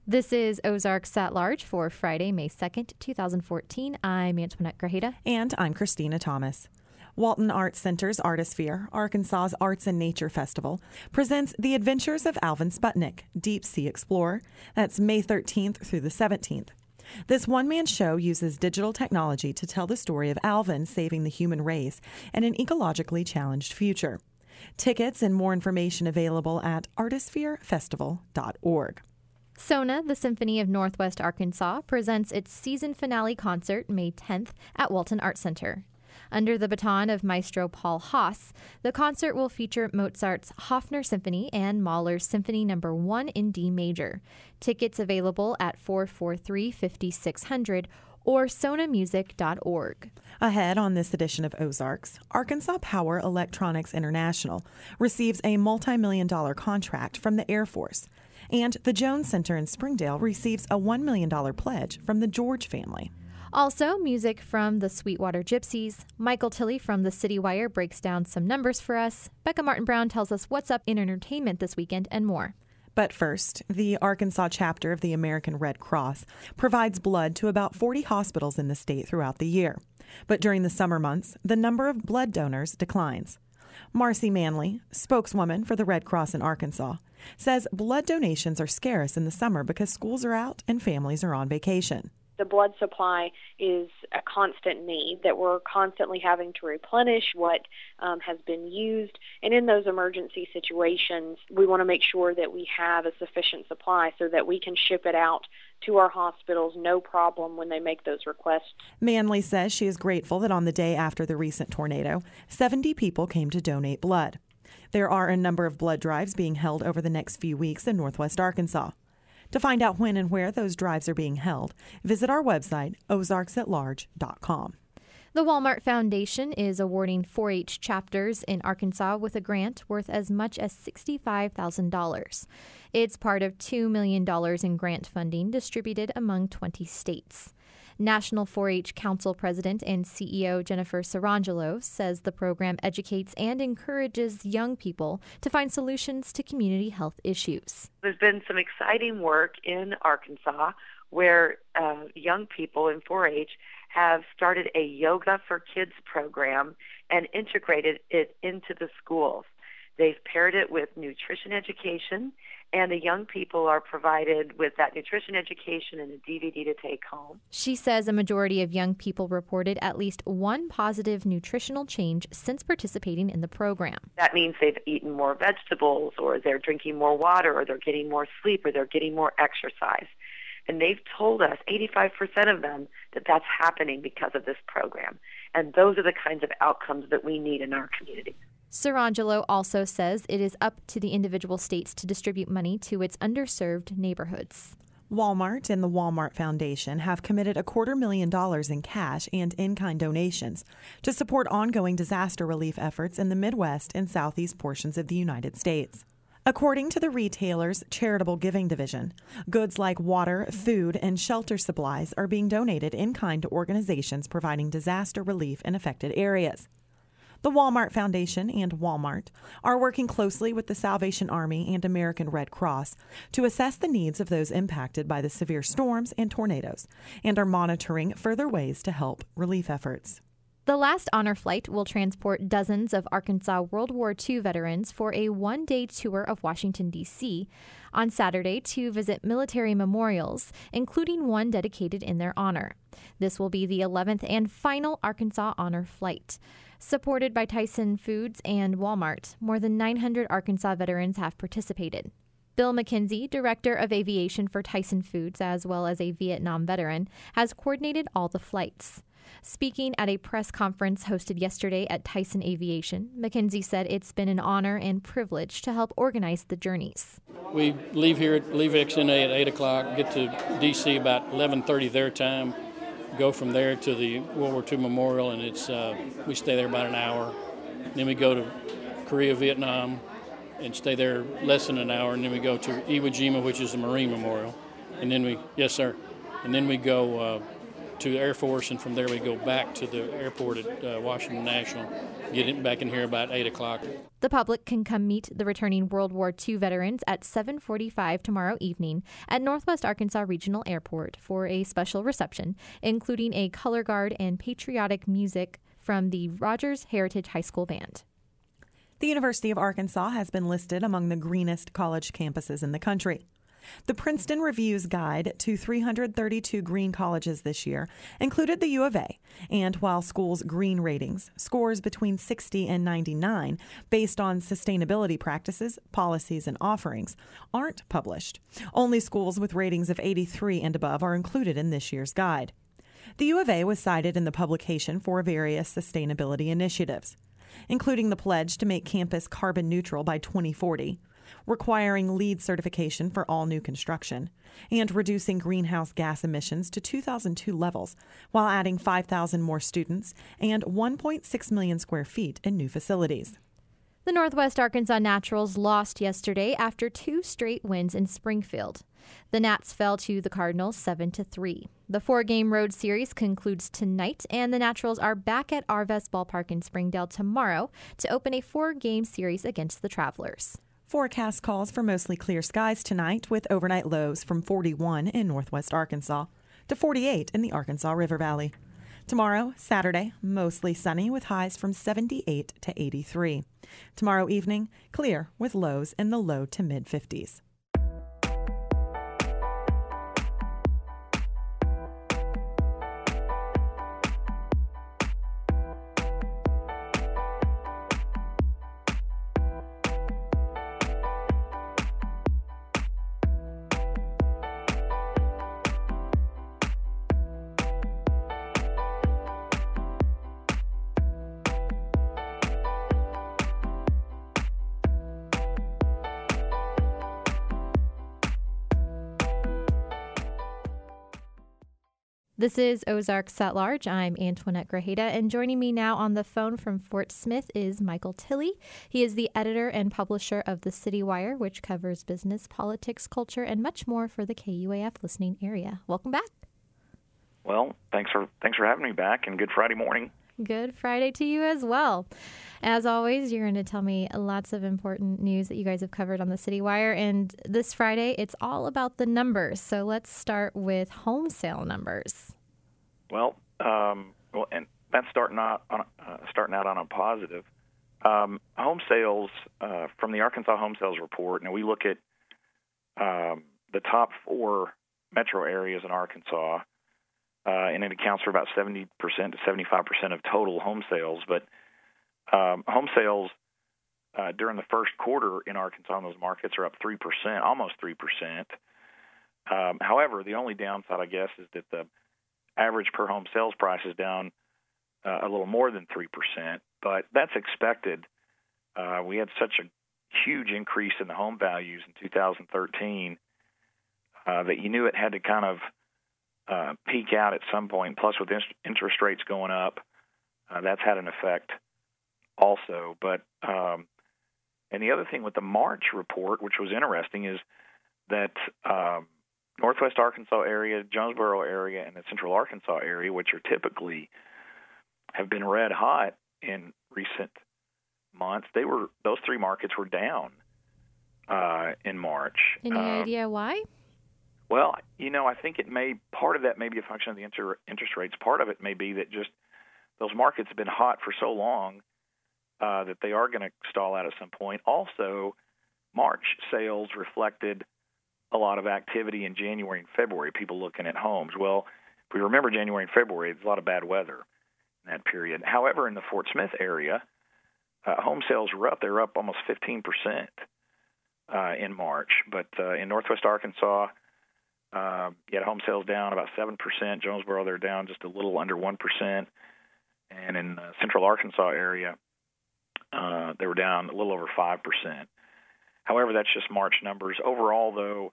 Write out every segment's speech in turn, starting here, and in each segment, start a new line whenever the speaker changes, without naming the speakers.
This is Ozarks at Large for Friday, May 2nd, 2014. I'm Antoinette Grajeda.
And I'm Christina Thomas. Walton Arts Center's Artisphere, Arkansas's Arts and Nature Festival, presents The Adventures of Alvin Sputnik, Deep Sea Explorer. That's May 13th through the 17th. This one-man show uses digital technology to tell the story of Alvin saving the human race in an ecologically challenged future. Tickets and more information available at artispherefestival.org.
SONA, the Symphony of Northwest Arkansas, presents its season finale concert May 10th at Walton Arts Center. Under the baton of Maestro Paul Haas, the concert will feature Mozart's Hofner Symphony and Mahler's Symphony No. 1 in D major. Tickets available at 443-5600 or sonamusic.org.
Ahead on this edition of Ozarks, Arkansas Power Electronics International receives a multi-million-dollar contract from the Air Force, and the Jones Center in Springdale receives a $1 million pledge from the George family.
Also, music from the Sweetwater Gypsies. Michael Tilley from the City Wire breaks down some numbers for us. Becca Martin-Brown tells us what's up in entertainment this weekend and more.
But first, the Arkansas chapter of the American Red Cross provides blood to about 40 hospitals in the state throughout the year. But during the summer months, the number of blood donors declines. Marcy Manley, spokeswoman for the Red Cross in Arkansas, says blood donations are scarce in the summer because schools are out and families are on vacation.
The blood supply is a constant need that we're constantly having to replenish what has been used. And in those emergency situations, we want to make sure that we have a sufficient supply so that we can ship it out to our hospitals, no problem when they make those requests.
Manley says she is grateful that on the day after the recent tornado, 70 people came to donate blood. There are a number of blood drives being held over the next few weeks in Northwest Arkansas. To find out when and where those drives are being held, visit our website, ozarksatlarge.com.
The Walmart Foundation is awarding 4-H chapters in Arkansas with a grant worth as much as $65,000. It's part of $2 million in grant funding distributed among 20 states. National 4-H Council President and CEO Jennifer Sarangelo says the program educates and encourages young people to find solutions to community health issues.
There's been some exciting work in Arkansas where young people in 4-H have started a Yoga for Kids program and integrated it into the schools. They've paired it with nutrition education, and the young people are provided with that nutrition education and a DVD to take home.
She says a majority of young people reported at least one positive nutritional change since participating in the program.
That means they've eaten more vegetables, or they're drinking more water, or they're getting more sleep, or they're getting more exercise. And they've told us, 85% of them, that that's happening because of this program. And those are the kinds of outcomes that we need in our community.
Sarangelo also says it is up to the individual states to distribute money to its underserved neighborhoods.
Walmart and the Walmart Foundation have committed $250,000 in cash and in-kind donations to support ongoing disaster relief efforts in the Midwest and Southeast portions of the United States. According to the retailer's charitable giving division, goods like water, food, and shelter supplies are being donated in kind to organizations providing disaster relief in affected areas. The Walmart Foundation and Walmart are working closely with the Salvation Army and American Red Cross to assess the needs of those impacted by the severe storms and tornadoes, and are monitoring further ways to help relief efforts.
The last honor flight will transport dozens of Arkansas World War II veterans for a one-day tour of Washington, D.C. on Saturday to visit military memorials, including one dedicated in their honor. This will be the 11th and final Arkansas honor flight. Supported by Tyson Foods and Walmart, more than 900 Arkansas veterans have participated. Bill McKenzie, director of aviation for Tyson Foods, as well as a Vietnam veteran, has coordinated all the flights. Speaking at a press conference hosted yesterday at Tyson Aviation, McKenzie said it's been an honor and privilege to help organize the journeys.
We leave XNA at 8 o'clock, get to D.C. about 11:30 their time, go from there to the World War II Memorial, and we stay there about an hour. Then we go to Korea, Vietnam, and stay there less than an hour, and then we go to Iwo Jima, which is a Marine Memorial. And then we go to the Air Force, and from there we go back to the airport at Washington National, get it back in here about 8 o'clock.
The public can come meet the returning World War II veterans at 7:45 tomorrow evening at Northwest Arkansas Regional Airport for a special reception, including a color guard and patriotic music from the Rogers Heritage High School Band.
The University of Arkansas has been listed among the greenest college campuses in the country. The Princeton Review's guide to 332 green colleges this year included the U of A, and while schools' green ratings scores between 60 and 99 based on sustainability practices, policies, and offerings aren't published. Only schools with ratings of 83 and above are included in this year's guide. The U of A was cited in the publication for various sustainability initiatives, including the pledge to make campus carbon neutral by 2040, requiring LEED certification for all new construction, and reducing greenhouse gas emissions to 2002 levels while adding 5,000 more students and 1.6 million square feet in new facilities.
The Northwest Arkansas Naturals lost yesterday after 2 straight wins in Springfield. The Nats fell to the Cardinals 7-3. The 4-game road series concludes tonight, and the Naturals are back at Arvest Ballpark in Springdale tomorrow to open a 4-game series against the Travelers.
Forecast calls for mostly clear skies tonight with overnight lows from 41 in northwest Arkansas to 48 in the Arkansas River Valley. Tomorrow, Saturday, mostly sunny with highs from 78 to 83. Tomorrow evening, clear with lows in the low to mid-50s.
This is Ozarks at Large. I'm Antoinette Grajeda, and joining me now on the phone from Fort Smith is Michael Tilley. He is the editor and publisher of the City Wire, which covers business, politics, culture, and much more for the KUAF listening area. Welcome back.
Well, thanks for having me back, and good Friday morning.
Good Friday to you as well. As always, you're going to tell me lots of important news that you guys have covered on the City Wire. And this Friday, it's all about the numbers. So let's start with home sale numbers.
Well, and that's starting out on a positive. Home sales from the Arkansas Home Sales Report. Now we look at the top 4 metro areas in Arkansas. And it accounts for about 70% to 75% of total home sales. But home sales during the first quarter in Arkansas in those markets are up 3%, almost 3%. However, the only downside, I guess, is that the average per home sales price is down a little more than 3%. But that's expected. We had such a huge increase in the home values in 2013 that you knew it had to kind of peak out at some point. Plus, with interest rates going up, that's had an effect also. But and the other thing with the March report, which was interesting, is that Northwest Arkansas area, Jonesboro area, and the Central Arkansas area, which are typically have been red hot in recent months, those 3 markets were down in March.
Any idea why?
Well, I think part of that may be a function of the interest rates. Part of it may be that just those markets have been hot for so long that they are going to stall out at some point. Also, March sales reflected a lot of activity in January and February, people looking at homes. Well, if we remember January and February, there's a lot of bad weather in that period. However, in the Fort Smith area, home sales were up. They were up almost 15% in March. But in Northwest Arkansas, you had home sales down about 7%. Jonesboro, they're down just a little under 1%. And in the Central Arkansas area, they were down a little over 5%. However, that's just March numbers. Overall, though,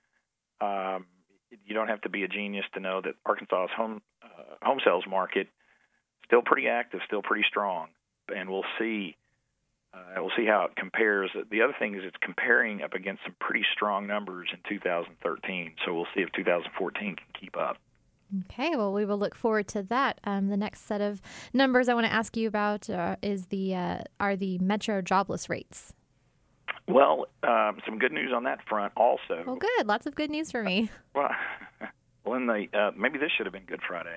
you don't have to be a genius to know that Arkansas's home sales market still pretty active, still pretty strong, and we'll see how it compares. The other thing is it's comparing up against some pretty strong numbers in 2013, so we'll see if 2014 can keep up.
Okay, well, we will look forward to that. The next set of numbers I want to ask you about are the metro jobless rates.
Well, some good news on that front also.
Well, good. Lots of good news for me.
Well, maybe this should have been Good Friday.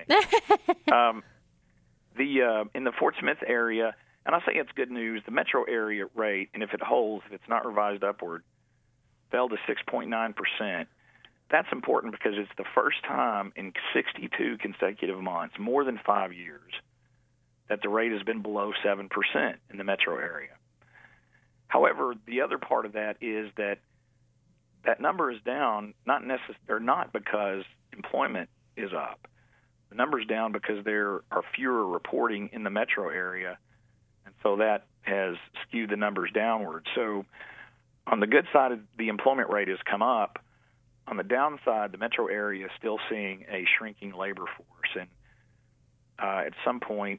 In the Fort Smith area, and I say it's good news, the metro area rate, and if it holds, if it's not revised upward, fell to 6.9%. That's important because it's the first time in 62 consecutive months, more than 5 years, that the rate has been below 7% in the metro area. However, the other part of that is that number is down not because employment is up. The number's down because there are fewer reporting in the metro area, and so that has skewed the numbers downward. So on the good side, the employment rate has come up. On the downside, the metro area is still seeing a shrinking labor force, and at some point,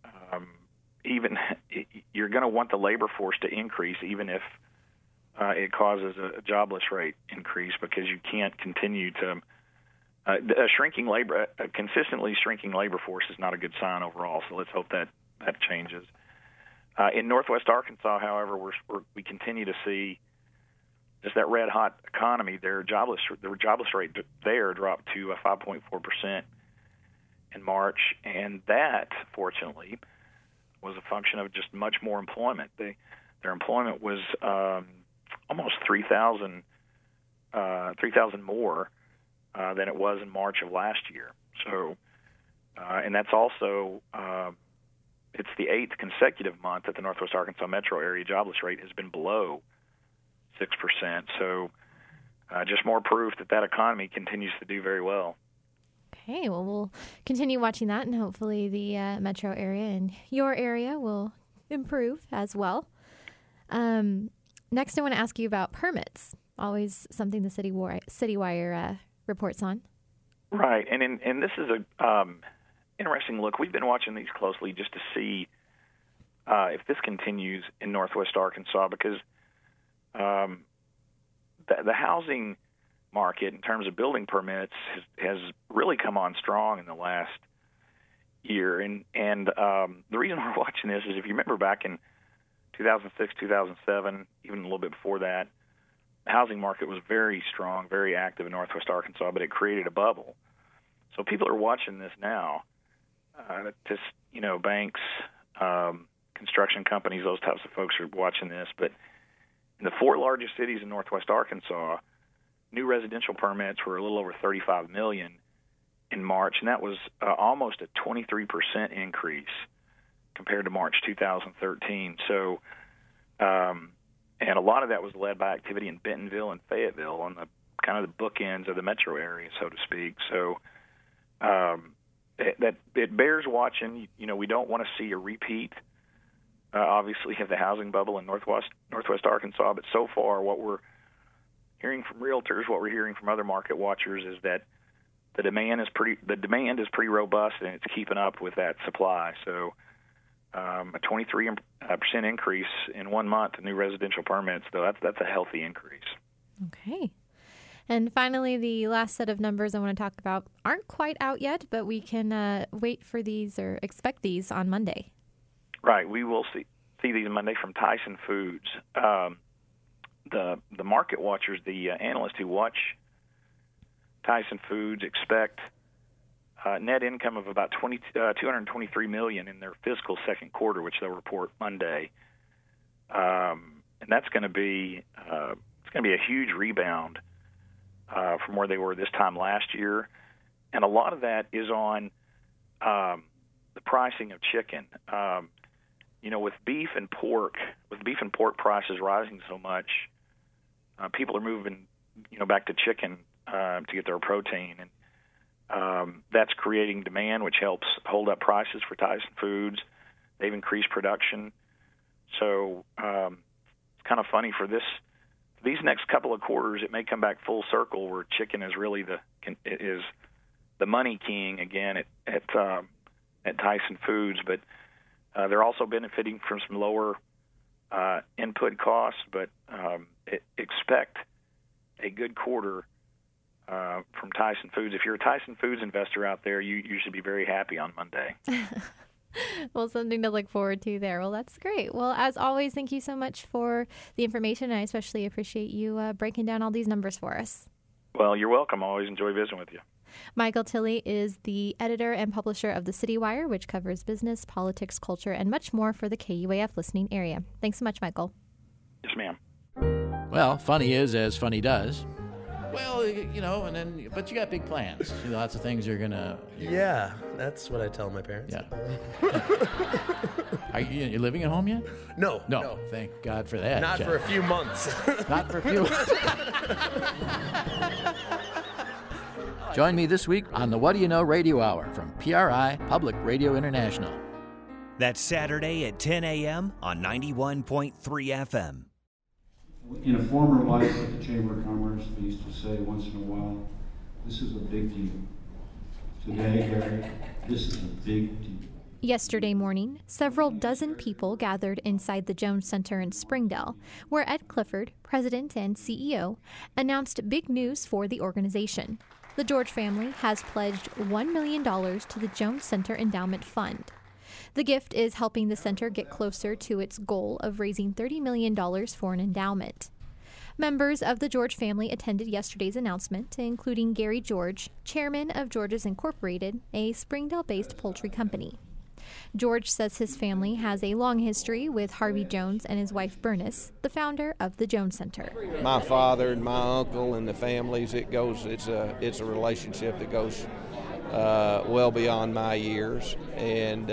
you're going to want the labor force to increase, even if it causes a jobless rate increase, because you can't continue to a consistently shrinking labor force is not a good sign overall. So let's hope that changes. In Northwest Arkansas, however, we continue to see just that red hot economy. The jobless rate there dropped to 5.4% in March, and that fortunately was a function of just much more employment. Their employment was almost 3,000 more than it was in March of last year. So, and that's also it's the 8th consecutive month that the Northwest Arkansas metro area jobless rate has been below 6%. So, just more proof that economy continues to do very well.
Okay, well, we'll continue watching that, and hopefully the metro area and your area will improve as well. Next, I want to ask you about permits. Always something the CityWire reports on.
Right, and this is a interesting look. We've been watching these closely just to see if this continues in Northwest Arkansas, because the housing market in terms of building permits has really come on strong in the last year. And the reason we're watching this is, if you remember back in 2006, 2007, even a little bit before that, the housing market was very strong, very active in Northwest Arkansas, but it created a bubble. So people are watching this now. Banks, construction companies, those types of folks are watching this. But in the 4 largest cities in Northwest Arkansas, new residential permits were a little over 35 million in March, and that was almost a 23% increase compared to March 2013. So, and a lot of that was led by activity in Bentonville and Fayetteville, on the kind of the bookends of the metro area, so to speak. So, it bears watching. We don't want to see a repeat, obviously, of the housing bubble in Northwest Arkansas. But so far, what we're hearing from realtors, what we're hearing from other market watchers, is that the demand is pretty robust, and it's keeping up with that supply. So, a 23% increase in 1 month in new residential permits, though that's a healthy increase.
Okay. And finally, the last set of numbers I want to talk about aren't quite out yet, but we can wait for these or expect these on Monday.
Right. We will see these Monday from Tyson Foods. The market watchers, the analysts who watch Tyson Foods, expect net income of about $223 million in their fiscal second quarter, which they'll report Monday, and that's going to be a huge rebound from where they were this time last year, and a lot of that is on the pricing of chicken. With beef and pork prices rising so much, people are moving, back to chicken to get their protein, and that's creating demand, which helps hold up prices for Tyson Foods. They've increased production, so it's kind of funny for these next couple of quarters. It may come back full circle where chicken is really the money king again at Tyson Foods, but they're also benefiting from some lower input costs, but expect a good quarter from Tyson Foods. If you're a Tyson Foods investor out there, you should be very happy on Monday.
Well, something to look forward to there. Well, that's great. Well, as always, thank you so much for the information. I especially appreciate you breaking down all these numbers for us.
Well, you're welcome. I always enjoy visiting with you.
Michael Tilley is the editor and publisher of the City Wire, which covers business, politics, culture, and much more for the KUAF listening area. Thanks so much, Michael.
Yes, ma'am.
Well, funny is as funny does. Well, but you got big plans. Lots of things you're gonna.
Yeah, that's what I tell my parents.
Yeah. Are you living at home yet?
No.
Thank God for that.
Not
Jeff.
for a few months.
Not for a few. Join me this week on the What Do You Know Radio Hour from PRI Public Radio International.
That's Saturday at 10 a.m. on 91.3 FM.
In a former life at the Chamber of Commerce, they used to say once in a while, this is a big deal. Today, Gary, this is a big deal.
Yesterday morning, several dozen people gathered inside the Jones Center in Springdale, where Ed Clifford, president and CEO, announced big news for the organization. The George family has pledged $1 million to the Jones Center Endowment Fund. The gift is helping the center get closer to its goal of raising $30 million for an endowment. Members of the George family attended yesterday's announcement, including Gary George, chairman of George's Incorporated, a Springdale-based poultry company. George says his family has a long history with Harvey Jones and his wife Bernice, the founder of the Jones Center.
My father and my uncle and the families, it's a relationship that goes well beyond my years, and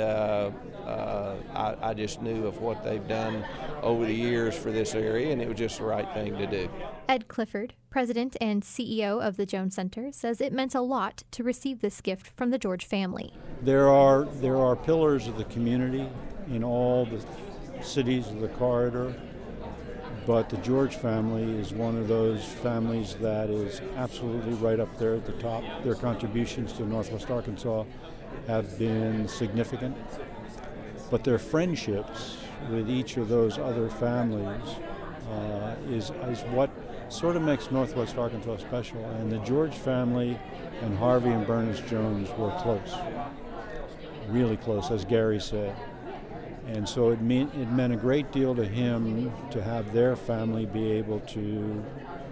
I just knew of what they've done over the years for this area, and it was just the right thing to do.
Ed Clifford, president and CEO of the Jones Center, says it meant a lot to receive this gift from the George family.
There are pillars of the community in all the cities of the corridor, but the George family is one of those families that is absolutely right up there at the top. Their contributions to Northwest Arkansas have been significant, but their friendships with each of those other families is what sort of makes Northwest Arkansas special. And the George family and Harvey and Bernice Jones were close, really close, as Gary said. And so it meant a great deal to him to have their family be able to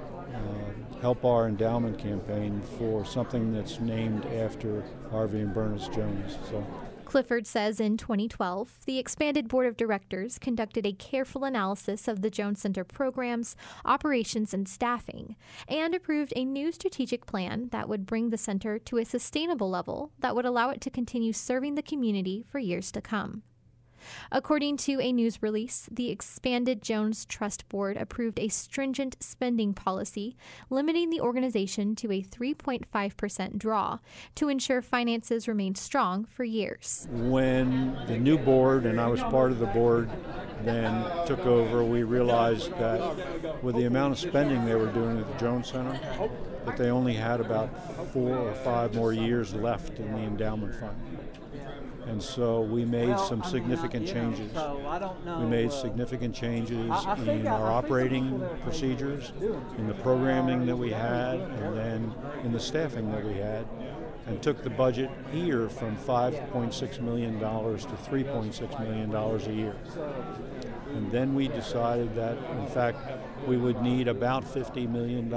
help our endowment campaign for something that's named after Harvey and Bernice Jones. So.
Clifford says in 2012, the expanded board of directors conducted a careful analysis of the Jones Center programs, operations, and staffing, and approved a new strategic plan that would bring the center to a sustainable level that would allow it to continue serving the community for years to come. According to a news release, the expanded Jones Trust Board approved a stringent spending policy limiting the organization to a 3.5% draw to ensure finances remain strong for years.
When the new board, and I was part of the board, then took over, we realized that with the amount of spending they were doing at the Jones Center, that they only had about 4 or 5 more years left in the endowment fund. And so we made some significant changes. We made significant changes in our operating procedures, in the programming that we had, and then in the staffing that we had, and took the budget here from $5.6 million to $3.6 million a year. And then we decided that, in fact, we would need about $50 million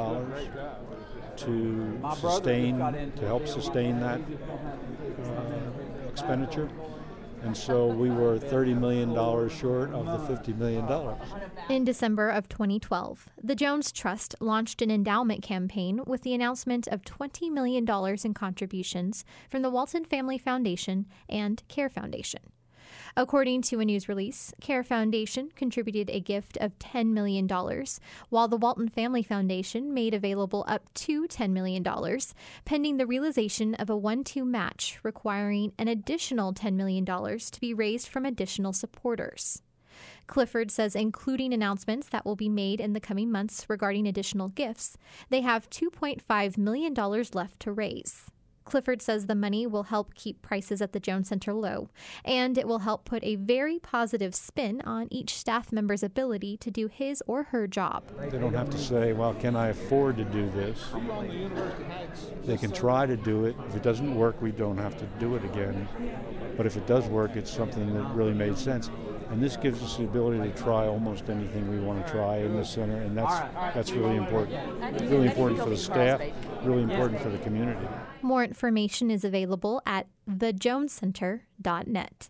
to help sustain that expenditure, and so we were $30 million short of the $50 million.
In December of 2012, the Jones Trust launched an endowment campaign with the announcement of $20 million in contributions from the Walton Family Foundation and CARE Foundation. According to a news release, CARE Foundation contributed a gift of $10 million, while the Walton Family Foundation made available up to $10 million, pending the realization of a 1-2 match requiring an additional $10 million to be raised from additional supporters. Clifford says, including announcements that will be made in the coming months regarding additional gifts, they have $2.5 million left to raise. Clifford says the money will help keep prices at the Jones Center low, and it will help put a very positive spin on each staff member's ability to do his or her job.
They don't have to say, well, can I afford to do this? They can try to do it. If it doesn't work, we don't have to do it again. But if it does work, it's something that really made sense. And this gives us the ability to try almost anything we want to try in the center, and that's really important. Really important for the staff, really important for the community.
More information is available at thejonescenter.net.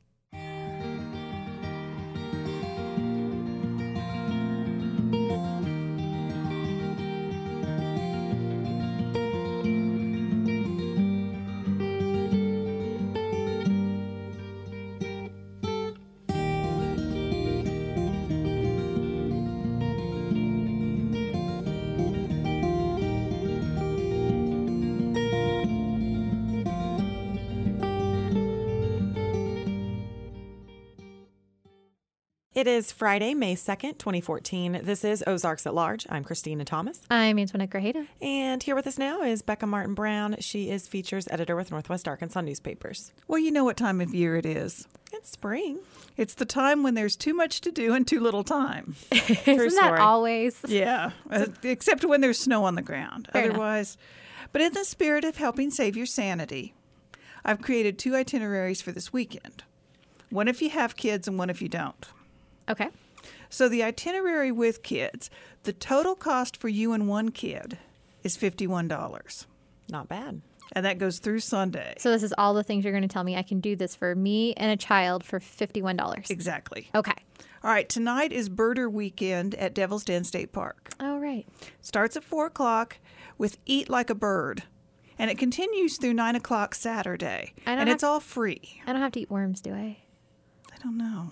It is Friday, May 2nd, 2014. This is Ozarks at Large. I'm Christina Thomas.
I'm Antoinette Grajeda.
And here with us now is Becca Martin Brown. She is features editor with Northwest Arkansas Newspapers.
Well, you know what time of year it is.
It's spring.
It's the time when there's too much to do and too little time.
Isn't that always?
Yeah, except when there's snow on the ground.
Fair
Otherwise, but in the spirit of helping save your sanity, I've created 2 itineraries for this weekend. One if you have kids and one if you don't.
Okay.
So the itinerary with kids, the total cost for you and one kid is $51.
Not bad.
And that goes through Sunday.
So this is all the things you're going to tell me I can do this for me and a child for $51.
Exactly.
Okay.
All right. Tonight is Birder Weekend at Devil's Den State Park.
Oh, right.
Starts at 4 o'clock with Eat Like a Bird. And it continues through 9 o'clock Saturday. And it's all free.
I don't have to eat worms, do I?
I don't know.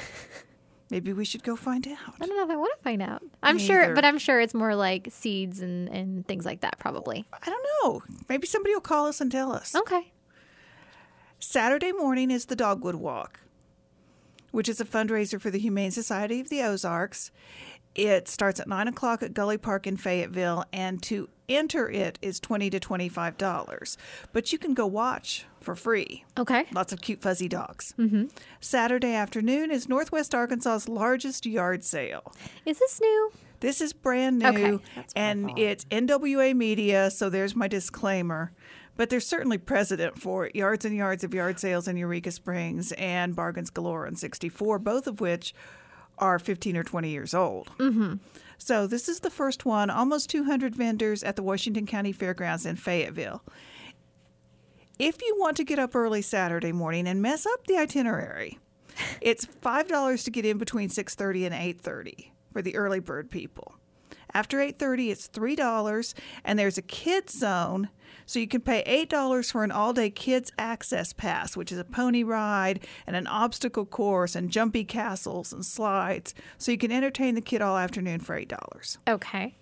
Maybe we should go find out.
I don't know if I want to find out. I'm sure it's more like seeds and things like that, probably.
I don't know. Maybe somebody will call us and tell us.
Okay.
Saturday morning is the Dogwood Walk, which is a fundraiser for the Humane Society of the Ozarks. It starts at 9 o'clock at Gully Park in Fayetteville, and to enter it is $20 to $25. But you can go watch for free.
Okay.
Lots of cute fuzzy dogs.
Mm-hmm.
Saturday afternoon is Northwest Arkansas's largest yard sale.
Is this new?
This is brand new,
okay.
And it's NWA Media, so there's my disclaimer. But there's certainly precedent for it. Yards and yards of yard sales in Eureka Springs and Bargains Galore on 64, both of which are 15 or 20 years old.
Mm-hmm.
So this is the first one, almost 200 vendors at the Washington County Fairgrounds in Fayetteville. If you want to get up early Saturday morning and mess up the itinerary, it's $5 to get in between 6:30 and 8:30 for the early bird people. After 8:30, it's $3, and there's a kids zone, so you can pay $8 for an all-day kids access pass, which is a pony ride and an obstacle course and jumpy castles and slides, so you can entertain the kid all afternoon for $8.
Okay.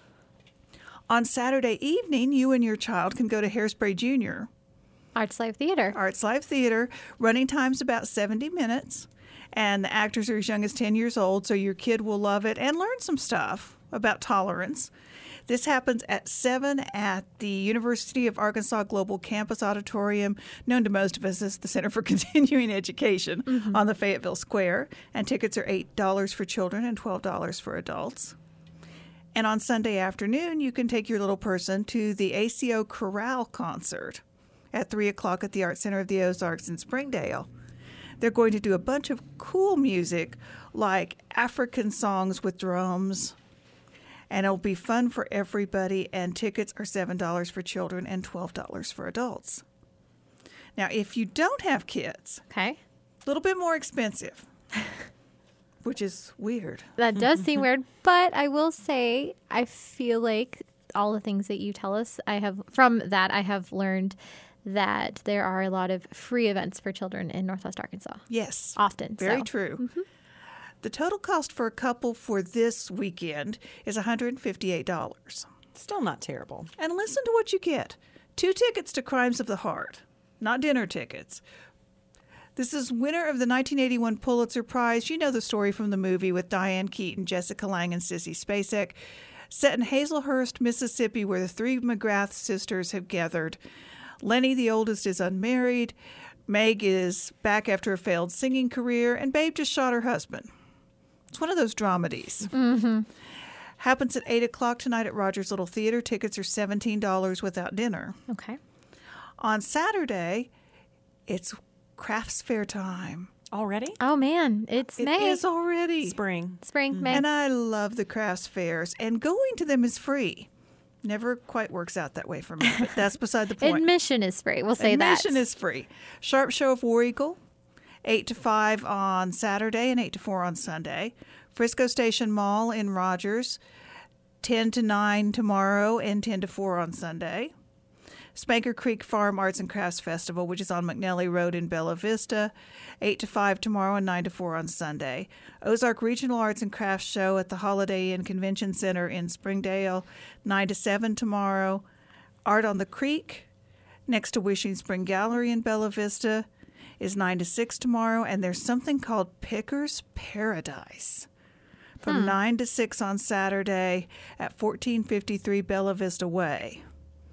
On Saturday evening, you and your child can go to Hairspray Jr.
Arts Live Theater.
Arts Live Theater. Running time's about 70 minutes, and the actors are as young as 10 years old, so your kid will love it and learn some stuff about tolerance. This happens at 7 at the University of Arkansas Global Campus Auditorium, known to most of us as the Center for Continuing Education, on the Fayetteville Square. And tickets are $8 for children and $12 for adults. And on Sunday afternoon, you can take your little person to the ACO Chorale concert at 3 o'clock at the Art Center of the Ozarks in Springdale. They're going to do a bunch of cool music like African songs with drums, and it'll be fun for everybody, and tickets are $7 for children and $12 for adults. Now, if you don't have kids,
okay,
a little bit more expensive, which is weird.
That does seem weird, but I will say I feel like all the things that you tell us, I have learned that there are a lot of free events for children in Northwest Arkansas.
Yes.
Often.
Very true.
Mm-hmm.
The total cost for a couple for this weekend is $158.
Still not terrible.
And listen to what you get. 2 tickets to Crimes of the Heart, not dinner tickets. This is winner of the 1981 Pulitzer Prize. You know the story from the movie with Diane Keaton, Jessica Lange, and Sissy Spacek. Set in Hazelhurst, Mississippi, where the 3 McGrath sisters have gathered. Lenny, the oldest, is unmarried. Meg is back after a failed singing career, and Babe just shot her husband. It's one of those dramedies.
Mm-hmm.
Happens at 8 o'clock tonight at Rogers Little Theater. Tickets are $17 without dinner.
Okay.
On Saturday, it's crafts fair time.
Already?
Oh, man. It's May.
It is already.
Spring.
May.
And I love the crafts fairs, and going to them is free. Never quite works out that way for me, but that's beside the point.
Admission is free. We'll say that.
Admission is free. Sharp Show of War Eagle, 8 to 5 on Saturday and 8 to 4 on Sunday. Frisco Station Mall in Rogers, 10 to 9 tomorrow and 10 to 4 on Sunday. Spanker Creek Farm Arts and Crafts Festival, which is on McNelly Road in Bella Vista, 8 to 5 tomorrow and 9 to 4 on Sunday. Ozark Regional Arts and Crafts Show at the Holiday Inn Convention Center in Springdale, 9 to 7 tomorrow. Art on the Creek, next to Wishing Spring Gallery in Bella Vista, is 9 to 6 tomorrow. And there's something called Picker's Paradise from 9 to 6 on Saturday at 1453 Bella Vista Way.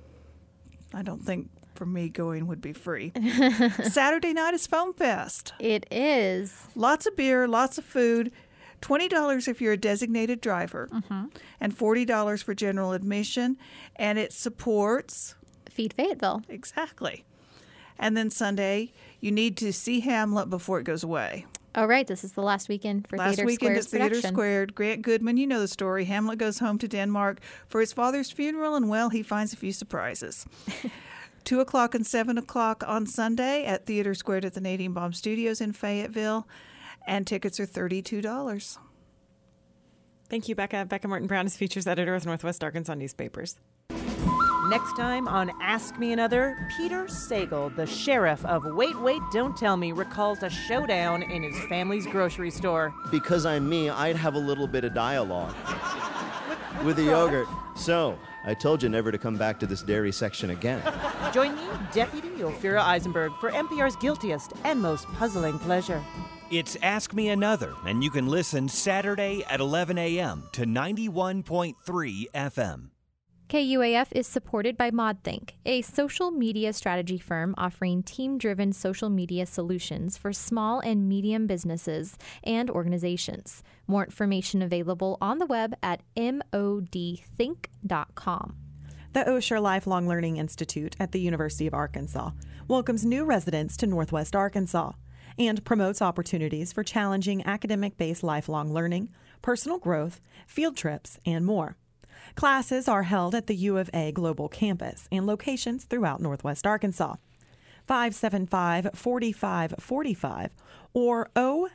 I don't think for me going would be free. Saturday night is Foam Fest.
It is.
Lots of beer, lots of food. $20 if you're a designated driver, and $40 for general admission. And it supports
Feed Fayetteville.
Exactly. And then Sunday, you need to see Hamlet before it goes away.
Oh, right. This is the last weekend for
Last
Theater
weekend
Square's
at Theater
production.
Squared. Grant Goodman, you know the story. Hamlet goes home to Denmark for his father's funeral, and, well, he finds a few surprises. 2 o'clock and 7 o'clock on Sunday at Theater Squared at the Nadine Baum Studios in Fayetteville, and tickets are $32.
Thank you, Becca. Becca Martin-Brown is features editor with Northwest Arkansas Newspapers.
Next time on Ask Me Another, Peter Sagal, the sheriff of Wait, Wait, Don't Tell Me, recalls a showdown in his family's grocery store.
Because I'm me, I'd have a little bit of dialogue with the yogurt. So, I told you never to come back to this dairy section again.
Join me, Deputy Ophira Eisenberg, for NPR's guiltiest and most puzzling pleasure.
It's Ask Me Another, and you can listen Saturday at 11 a.m. to 91.3 FM.
KUAF is supported by ModThink, a social media strategy firm offering team-driven social media solutions for small and medium businesses and organizations. More information available on the web at modthink.com.
The Osher Lifelong Learning Institute at the University of Arkansas welcomes new residents to Northwest Arkansas and promotes opportunities for challenging academic-based lifelong learning, personal growth, field trips, and more. Classes are held at the U of A Global Campus and locations throughout Northwest Arkansas. 575-4545 or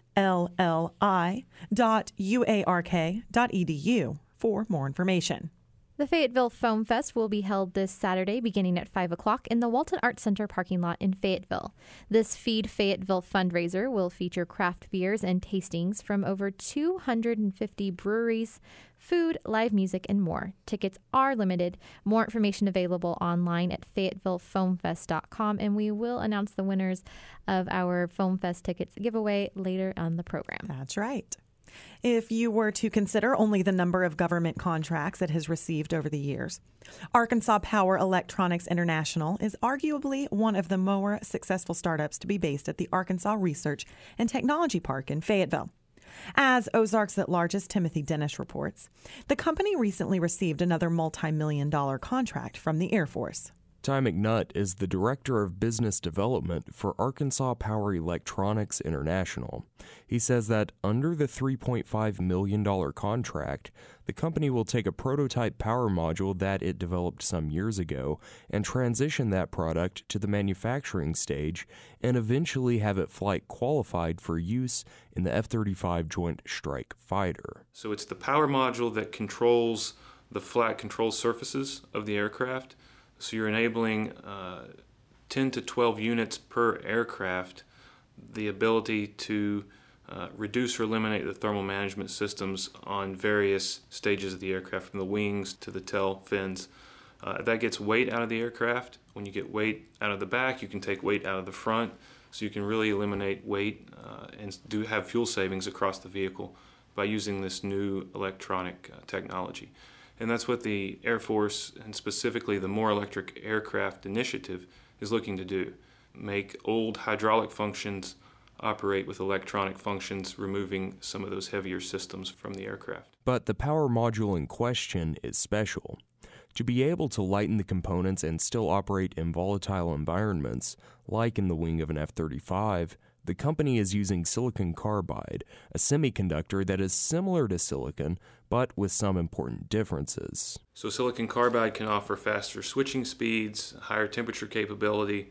olli.uark.edu for more information.
The Fayetteville Foam Fest will be held this Saturday beginning at 5 o'clock in the Walton Arts Center parking lot in Fayetteville. This Feed Fayetteville fundraiser will feature craft beers and tastings from over 250 breweries, food, live music, and more. Tickets are limited. More information available online at fayettevillefoamfest.com, and we will announce the winners of our Foam Fest tickets giveaway later on the program.
That's right. If you were to consider only the number of government contracts it has received over the years, Arkansas Power Electronics International is arguably one of the more successful startups to be based at the Arkansas Research and Technology Park in Fayetteville. As Ozarks at Large's Timothy Dennis reports, the company recently received another multi-million-dollar contract from the Air Force.
Ty McNutt is the Director of Business Development for Arkansas Power Electronics International. He says that under the $3.5 million contract, the company will take a prototype power module that it developed some years ago and transition that product to the manufacturing stage and eventually have it flight qualified for use in the F-35 Joint Strike Fighter.
So it's the power module that controls the flat control surfaces of the aircraft. So you're enabling 10 to 12 units per aircraft, the ability to reduce or eliminate the thermal management systems on various stages of the aircraft, from the wings to the tail fins. That gets weight out of the aircraft. When you get weight out of the back, you can take weight out of the front, so you can really eliminate weight and do have fuel savings across the vehicle by using this new electronic technology. And that's what the Air Force, and specifically the More Electric Aircraft Initiative, is looking to do. Make old hydraulic functions operate with electronic functions, removing some of those heavier systems from the aircraft.
But the power module in question is special. To be able to lighten the components and still operate in volatile environments, like in the wing of an F-35, the company is using silicon carbide, a semiconductor that is similar to silicon, but with some important differences.
So silicon carbide can offer faster switching speeds, higher temperature capability,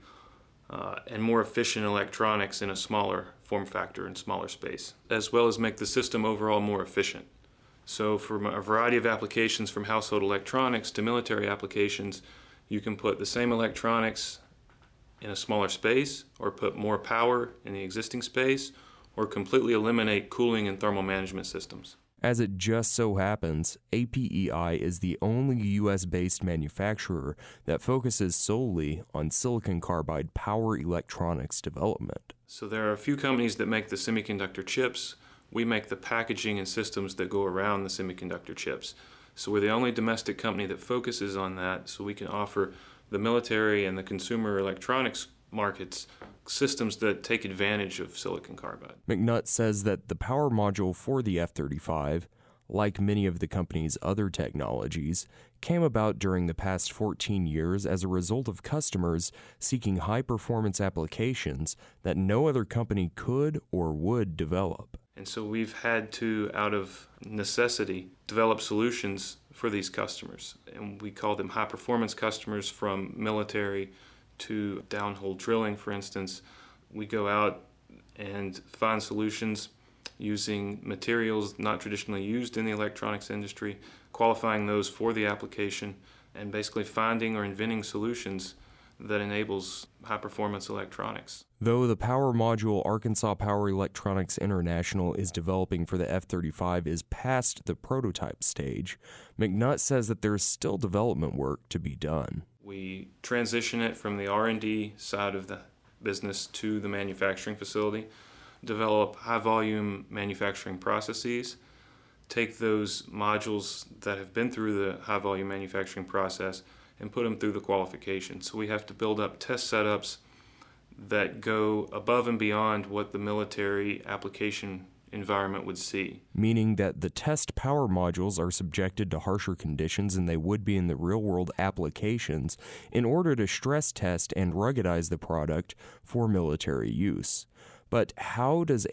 and more efficient electronics in a smaller form factor and smaller space, as well as make the system overall more efficient. So for a variety of applications, from household electronics to military applications, you can put the same electronics in a smaller space, or put more power in the existing space, or completely eliminate cooling and thermal management systems.
As it just so happens, APEI is the only U.S.-based manufacturer that focuses solely on silicon carbide power electronics development.
So there are a few companies that make the semiconductor chips. We make the packaging and systems that go around the semiconductor chips. So we're the only domestic company that focuses on that, so we can offer the military and the consumer electronics markets systems that take advantage of silicon carbide.
McNutt says that the power module for the F-35, like many of the company's other technologies, came about during the past 14 years as a result of customers seeking high-performance applications that no other company could or would develop.
And so we've had to, out of necessity, develop solutions for these customers. And we call them high-performance customers, from military to downhole drilling, for instance. We go out and find solutions using materials not traditionally used in the electronics industry, qualifying those for the application, and basically finding or inventing solutions that enables high-performance electronics.
Though the power module Arkansas Power Electronics International is developing for the F-35 is past the prototype stage, McNutt says that there's still development work to be done.
We transition it from the R&D side of the business to the manufacturing facility, develop high-volume manufacturing processes, take those modules that have been through the high-volume manufacturing process and put them through the qualification. So we have to build up test setups that go above and beyond what the military application environment would see.
Meaning that the test power modules are subjected to harsher conditions than they would be in the real-world applications in order to stress test and ruggedize the product for military use. But how does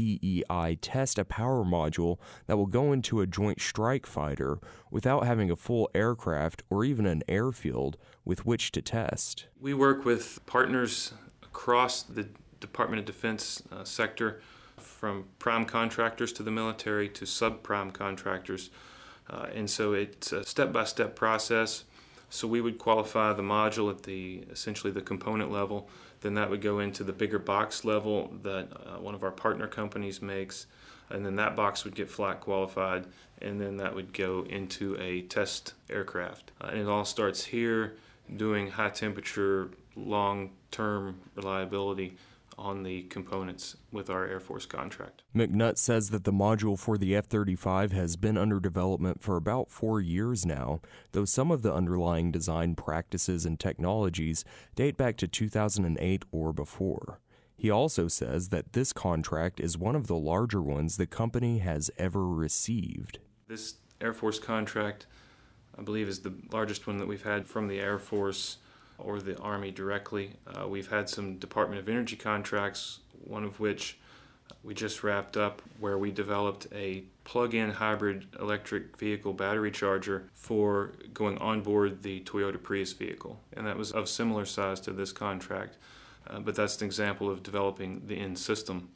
APEI test a power module that will go into a joint strike fighter without having a full aircraft or even an airfield with which to test?
We work with partners across the Department of Defense sector, from prime contractors to the military to subprime contractors. And so it's a step-by-step process. So we would qualify the module at essentially the component level. Then that would go into the bigger box level that one of our partner companies makes. And then that box would get flight qualified. And then that would go into a test aircraft. And it all starts here, doing high temperature, long-term reliability on the components with our Air Force contract.
McNutt says that the module for the F-35 has been under development for about 4 years now, though some of the underlying design practices and technologies date back to 2008 or before. He also says that this contract is one of the larger ones the company has ever received.
This Air Force contract, I believe, is the largest one that we've had from the Air Force or the Army directly. We've had some Department of Energy contracts, one of which we just wrapped up, where we developed a plug-in hybrid electric vehicle battery charger for going on board the Toyota Prius vehicle. And that was of similar size to this contract. But that's an example of developing the end system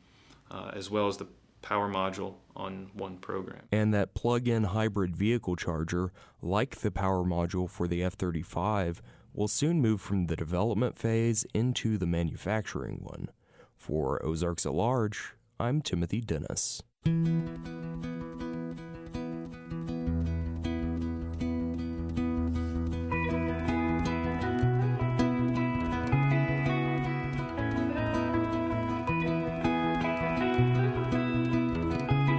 as well as the power module on one program.
And that plug-in hybrid vehicle charger, like the power module for the F-35, will soon move from the development phase into the manufacturing one. For Ozarks at Large, I'm Timothy Dennis.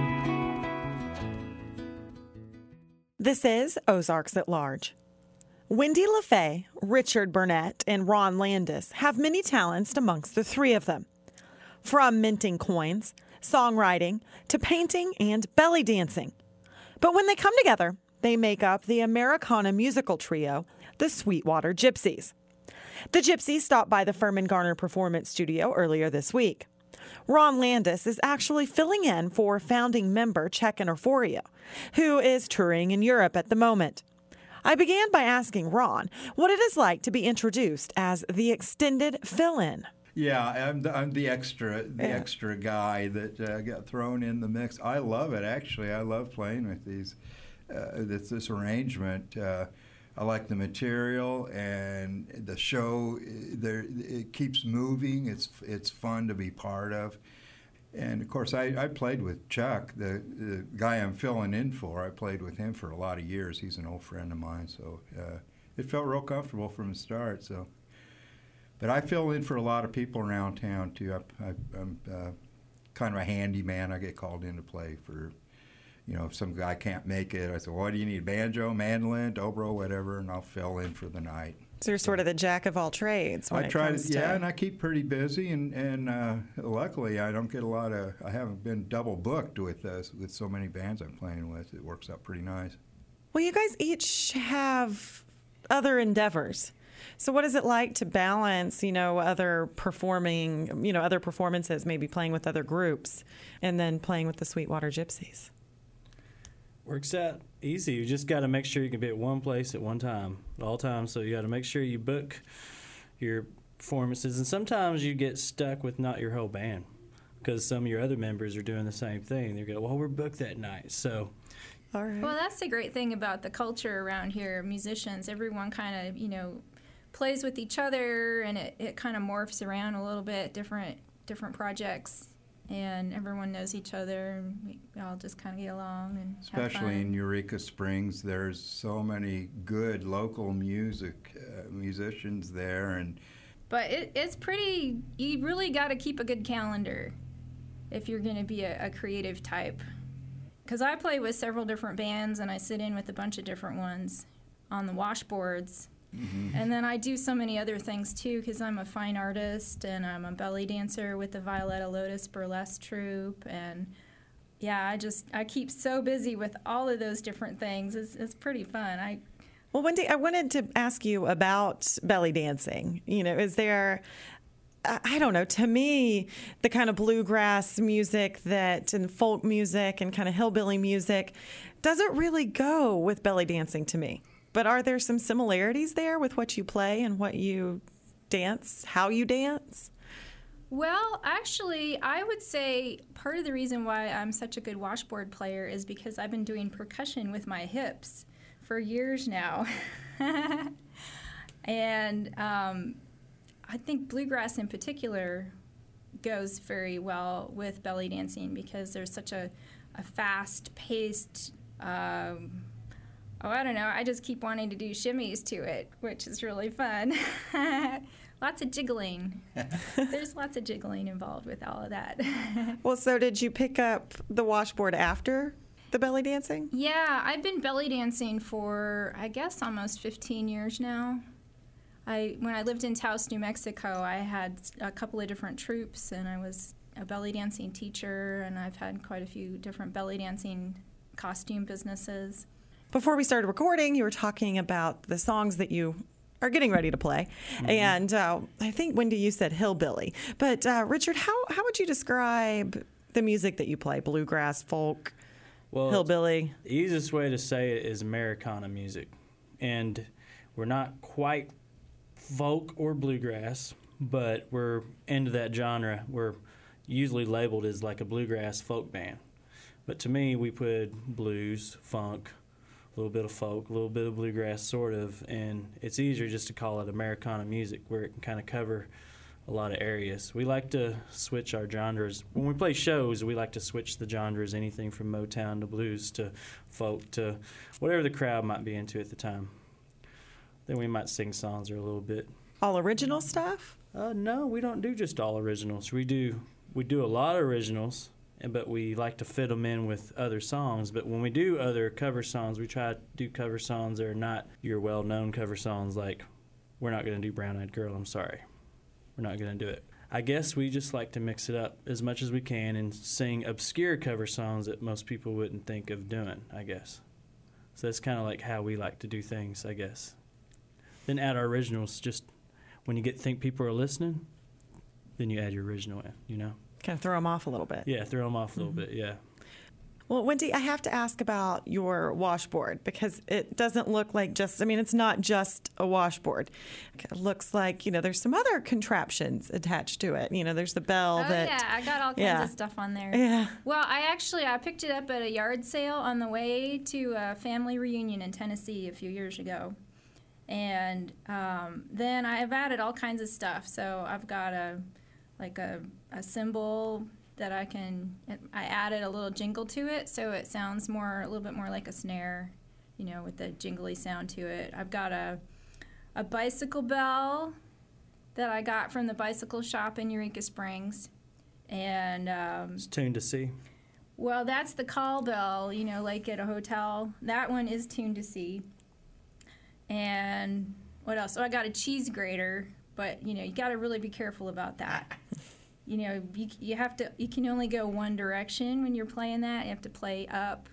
This is Ozarks at Large. Wendy LaFay, Richard Burnett, and Ron Landis have many talents amongst the three of them. From minting coins, songwriting, to painting and belly dancing. But when they come together, they make up the Americana musical trio, the Sweetwater Gypsies. The Gypsies stopped by the Furman Garner Performance Studio earlier this week. Ron Landis is actually filling in for founding member Czech Orforio, who is touring in Europe at the moment. I began by asking Ron what it is like to be introduced as the extended fill-in.
Yeah, I'm the extra guy that got thrown in the mix. I love it, actually. I love playing with this arrangement. I like the material and the show. It keeps moving. It's fun to be part of. And, of course, I played with Chuck, the guy I'm filling in for. I played with him for a lot of years. He's an old friend of mine, so it felt real comfortable from the start. But I fill in for a lot of people around town, too. I'm kind of a handyman. I get called in to play for, if some guy can't make it, I say, what do you need, banjo, mandolin, dobro, whatever, and I'll fill in for the night.
So you're sort of the jack of all trades when it comes to...
Yeah, and I keep pretty busy, and luckily I don't get I haven't been double booked with so many bands I'm playing with. It works out pretty nice.
Well, you guys each have other endeavors. So what is it like to balance, other performances, maybe playing with other groups, and then playing with the Sweetwater Gypsies?
Works out easy. You just got to make sure you can be at one place at one time, at all times. So you got to make sure you book your performances. And sometimes you get stuck with not your whole band because some of your other members are doing the same thing. They go, well, we're booked that night. So,
all right.
Well, that's the great thing about the culture around here. Musicians, everyone kind of, plays with each other, and it kind of morphs around a little bit, different projects. And everyone knows each other, and we all just kind of get along and have fun.
Especially in Eureka Springs, there's so many good local musicians there,
But it's pretty. You really got to keep a good calendar if you're going to be a creative type. Because I play with several different bands, and I sit in with a bunch of different ones on the washboards. Mm-hmm. And then I do so many other things, too, because I'm a fine artist, and I'm a belly dancer with the Violetta Lotus Burlesque Troupe. And, yeah, I keep so busy with all of those different things. It's pretty fun.
Well, Wendy, I wanted to ask you about belly dancing. Is there... I don't know, to me, the kind of bluegrass music and folk music and kind of hillbilly music doesn't really go with belly dancing to me. But are there some similarities there with what you play and what you dance, how you dance?
Well, actually, I would say part of the reason why I'm such a good washboard player is because I've been doing percussion with my hips for years now. And I think bluegrass in particular goes very well with belly dancing because there's such a fast-paced... I don't know. I just keep wanting to do shimmies to it, which is really fun. Lots of jiggling. There's lots of jiggling involved with all of that.
Well, so did you pick up the washboard after the belly dancing?
Yeah, I've been belly dancing for, I guess, almost 15 years now. When I lived in Taos, New Mexico, I had a couple of different troupes, and I was a belly dancing teacher, and I've had quite a few different belly dancing costume businesses.
Before we started recording, you were talking about the songs that you are getting ready to play. Mm-hmm. And I think, Wendy, you said hillbilly. But Richard, how would you describe the music that you play? Bluegrass, folk, hillbilly?
The easiest way to say it is Americana music. And we're not quite folk or bluegrass, but we're into that genre. We're usually labeled as like a bluegrass folk band. But to me, we put blues, funk, a little bit of folk, a little bit of bluegrass, sort of, and it's easier just to call it Americana music, where it can kind of cover a lot of areas. We like to switch our genres. When we play shows, we like to switch the genres, anything from Motown to blues to folk to whatever the crowd might be into at the time. Then we might sing songs or a little bit.
All original stuff?
No, we don't do just all originals. We do a lot of originals, but we like to fit them in with other songs. But when we do other cover songs, we try to do cover songs that are not your well-known cover songs, like we're not going to do Brown Eyed Girl, I'm sorry. We're not going to do it. I guess we just like to mix it up as much as we can and sing obscure cover songs that most people wouldn't think of doing, I guess. So that's kind of like how we like to do things, I guess. Then add our originals. Just when you think people are listening, then you add your original in, you know?
Kind of throw them off a little bit.
Yeah, throw them off a little bit, yeah.
Well, Wendy, I have to ask about your washboard because it doesn't look like it's not just a washboard. It looks like, there's some other contraptions attached to it. There's the bell
yeah, I got all kinds of stuff on there.
Yeah.
Well, I picked it up at a yard sale on the way to a family reunion in Tennessee a few years ago. And then I've added all kinds of stuff. So I've got a cymbal that I added a little jingle to it, so it sounds a little bit more like a snare, with the jingly sound to it. I've got a bicycle bell that I got from the bicycle shop in Eureka Springs, and
it's tuned to C.
Well, that's the call bell, like at a hotel. That one is tuned to C. And what else? So I got a cheese grater, but you got to really be careful about that. You can only go one direction when you're playing that. You have to play up.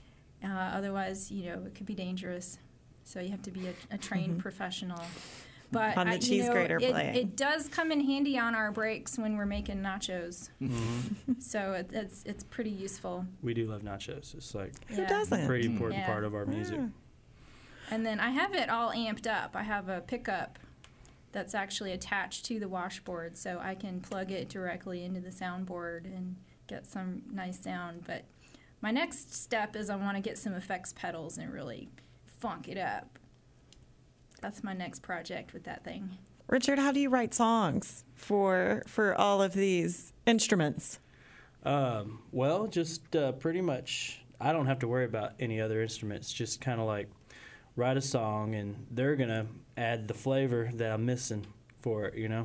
Otherwise, it could be dangerous. So you have to be a trained professional. But
on the cheese grater playing.
It does come in handy on our breaks when we're making nachos.
Mm-hmm.
So it's pretty useful.
We do love nachos. It's like
who doesn't?
A pretty important part of our music.
Yeah. And then I have it all amped up. I have a pickup that's actually attached to the washboard, so I can plug it directly into the soundboard and get some nice sound. But my next step is I want to get some effects pedals and really funk it up. That's my next project with that thing.
Richard, how do you write songs for all of these instruments?
Well, just pretty much I don't have to worry about any other instruments, just kind of like write a song, and they're going to add the flavor that I'm missing for it,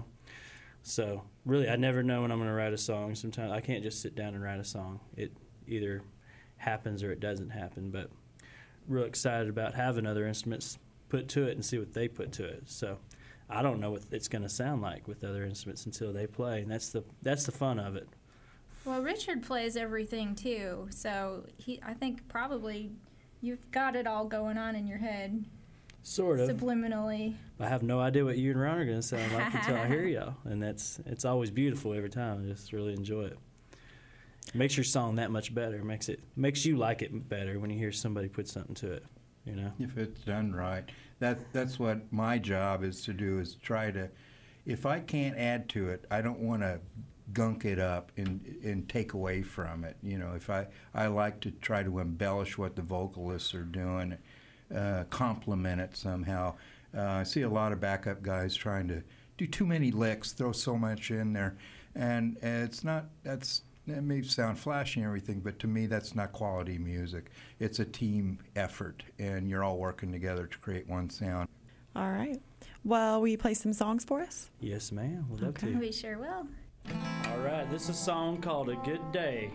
So, really, I never know when I'm going to write a song. Sometimes I can't just sit down and write a song. It either happens or it doesn't happen, but real excited about having other instruments put to it and see what they put to it. So, I don't know what it's going to sound like with other instruments until they play, and that's the fun of it.
Well, Richard plays everything, too, so I think probably you've got it all going on in your head.
Sort of.
Subliminally.
I have no idea what you and Ron are going to sound like until I hear y'all. And it's always beautiful every time. I just really enjoy it. It makes your song that much better. It makes you like it better when you hear somebody put something to it,
If it's done right. That's what my job is to do, is try to, if I can't add to it, I don't want to gunk it up and take away from it. If I like to try to embellish what the vocalists are doing, complement it somehow. I see a lot of backup guys trying to do too many licks, throw so much in there, and it's not. It may sound flashy and everything, but to me that's not quality music. It's a team effort, and you're all working together to create one sound.
All right. Well, will you play some songs for us?
Yes, ma'am. We'd love to.
We sure will.
All right, this is a song called A Good Day.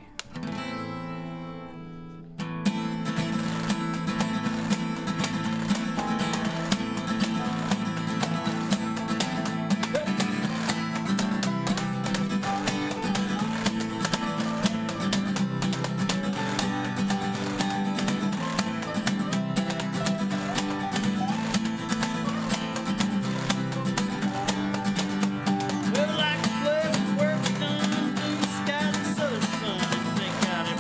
Well, like the work done, blue sky, the southern sun, think out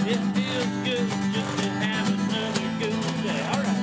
It feels good just to have another good day. All right.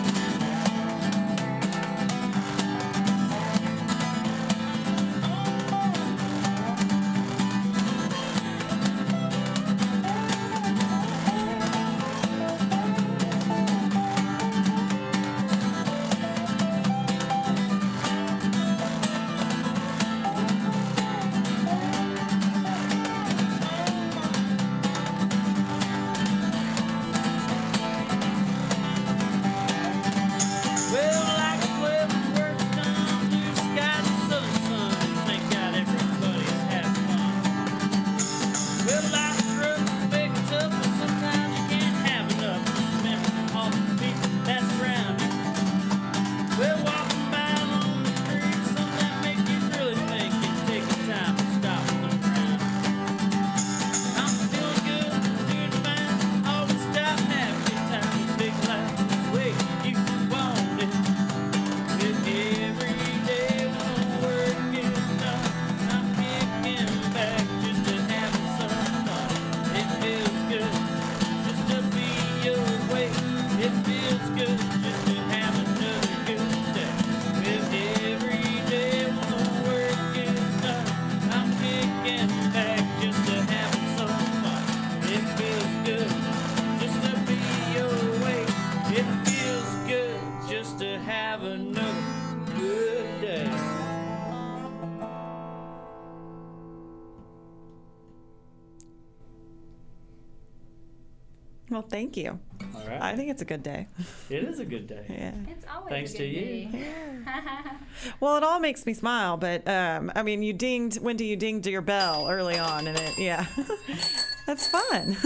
Well, thank you.
All right.
I think it's a good day.
It is a good day.
Yeah.
It's always
Thanks
a
to
good
you.
day.
Well, it all makes me smile, but I mean, you dinged. When do you dinged your bell early on, and it, yeah, that's fun.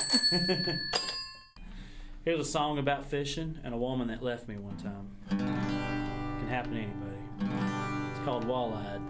Here's a song about fishing and a woman that left me one time. Can happen to anybody. It's called Walleyed.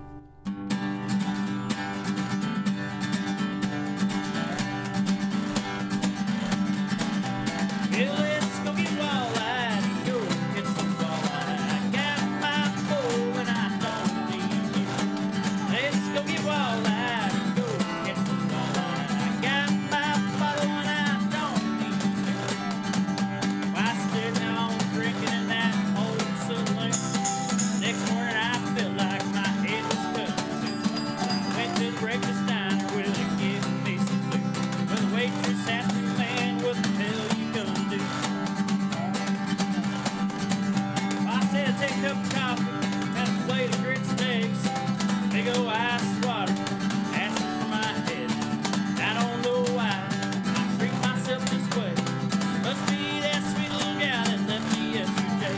Yeah, let's go get walleyed and go get some walleye. I got my pole and I don't need you. Let's go get walleye and go get some walleye. I got my bottle and I don't need you. I stood down drinking in that old saloon. Next morning I felt like my head was cut in two. I went to the breakfast diner where they gave me some food. But the waitress asked me, man, what the hell you gonna do? I said, take a cup of coffee and a plate of grits and eggs. Big old ice water, asking for my head. I don't know why I treat myself this way. Must be that sweet little gal that left me yesterday.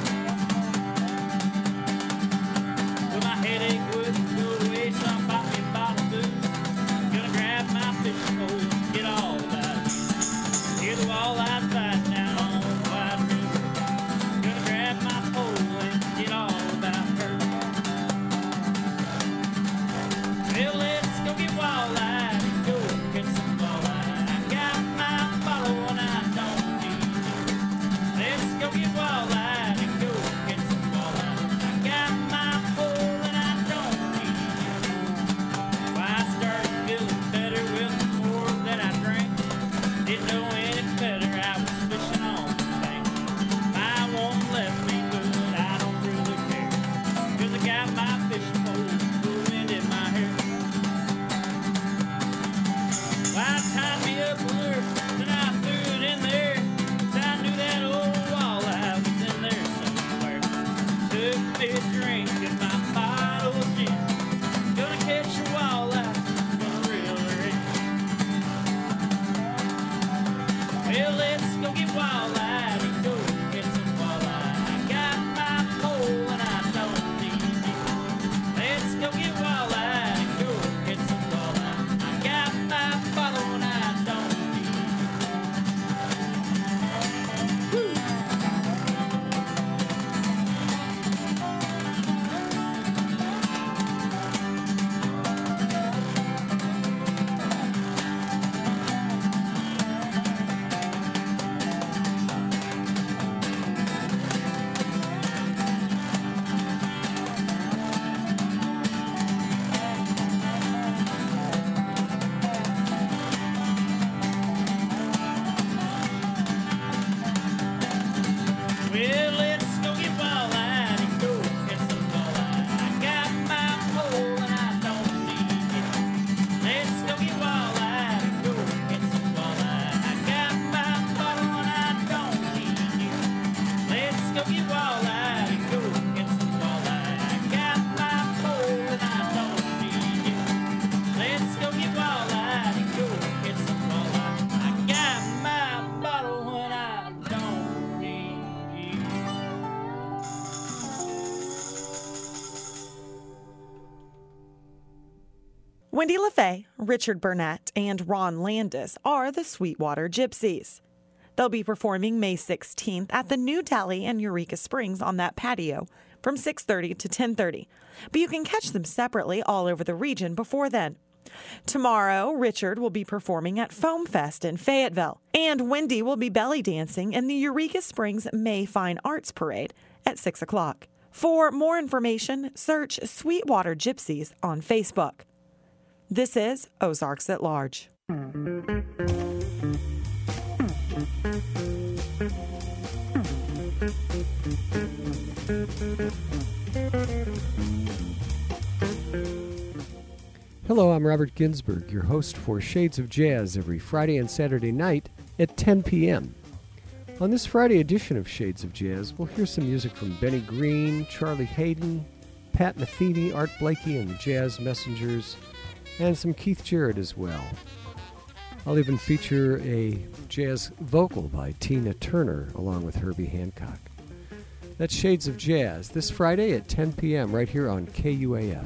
Well, my headache wouldn't go away, so I bought me a bottle of booze. Gonna grab my fishing pole and get all about it. Hear the walleyes fight down on the wide river. Gonna grab my pole and get all about her. Well, let's go get walleye and go get some walleye. I got my bottle and I don't need you. Let's go get walleye and go get some walleye. I got my pole and I don't need you. Well, I started feeling better with the more that I drank. Didn't know any better, I was fishing on the bank. My woman left me, but I don't really care. 'Cause I got my fishing pole, full wind in my hair. Well, I tied me up a lure, then I threw it in there. 'Cause I knew that old walleye was in there somewhere. Took me a drink of my bottle of gin. Gonna catch a walleye, gonna reel her in.
Well, let's go get walleye and go get some walleye. I got my pole and I don't need it. Let's go get walleye and go get some walleye. I got my pole and I don't need it. Let's go get walleye and go get some walleye. I got my pole and I don't need it. Let's go get walleye and go get some walleye. I got my bottle when I don't need it.
Wendy LaFay, Richard Burnett, and Ron Landis are the Sweetwater Gypsies. They'll be performing May 16th at the New Deli in Eureka Springs on that patio from 6:30 to 10:30. But you can catch them separately all over the region before then. Tomorrow, Richard will be performing at Foam Fest in Fayetteville, and Wendy will be belly dancing in the Eureka Springs May Fine Arts Parade at 6 o'clock. For more information, search Sweetwater Gypsies on Facebook. This is Ozarks at Large.
Hello, I'm Robert Ginsburg, your host for Shades of Jazz every Friday and Saturday night at 10 p.m. On this Friday edition of Shades of Jazz, we'll hear some music from Benny Green, Charlie Hayden, Pat Metheny, Art Blakey and the Jazz Messengers, and some Keith Jarrett as well. I'll even feature a jazz vocal by Tina Turner along with Herbie Hancock. That's Shades of Jazz this Friday at 10 p.m. right here on KUAF.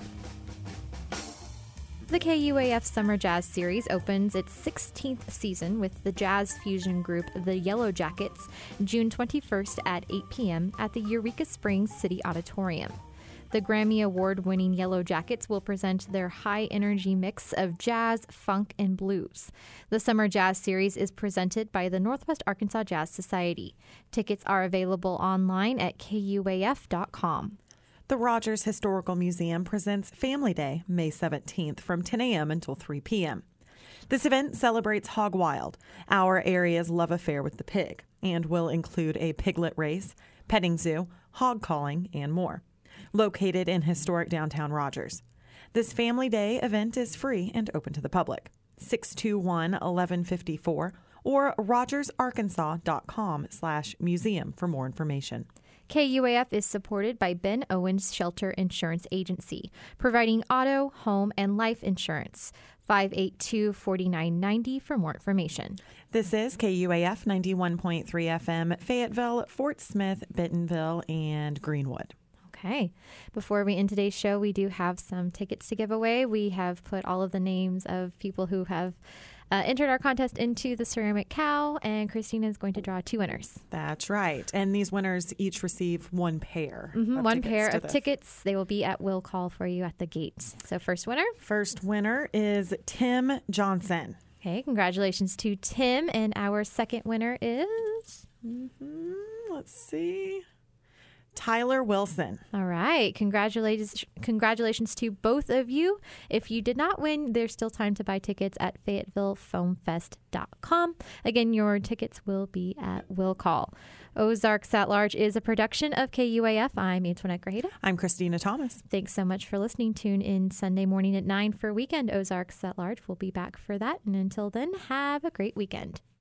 The KUAF Summer Jazz Series opens its 16th season with the jazz fusion group The Yellow Jackets, June 21st at 8 p.m. at the Eureka Springs City Auditorium. The Grammy Award-winning Yellow Jackets will present their high-energy mix of jazz, funk, and blues. The Summer Jazz Series is presented by the Northwest Arkansas Jazz Society. Tickets are available online at KUAF.com.
The Rogers Historical Museum presents Family Day, May 17th from 10 a.m. until 3 p.m. This event celebrates Hog Wild, our area's love affair with the pig, and will include a piglet race, petting zoo, hog calling, and more. Located in historic downtown Rogers. This Family Day event is free and open to the public. 621-1154 or rogersarkansas.com/museum for more information.
KUAF is supported by Ben Owens Shelter Insurance Agency, providing auto, home, and life insurance. 582-4990 for more information.
This is KUAF 91.3 FM, Fayetteville, Fort Smith, Bentonville, and Greenwood.
Okay. Before we end today's show, we do have some tickets to give away. We have put all of the names of people who have entered our contest into the Ceramic Cow, and Christina is going to draw 2 winners.
That's right. And these winners each receive one pair.
One pair of tickets. They will be at will call for you at the gate. So first winner?
First winner is Tim Johnson.
Okay, congratulations to Tim. And our second winner is?
Let's see. Tyler Wilson.
All right. Congratulations to both of you. If you did not win, there's still time to buy tickets at FayettevilleFoamFest.com. Again, your tickets will be at will call. Ozarks at Large is a production of KUAF. I'm Antoinette Grajeda.
I'm Christina Thomas.
Thanks so much for listening. Tune in Sunday morning at 9 for Weekend Ozarks at Large. We'll be back for that. And until then, have a great weekend.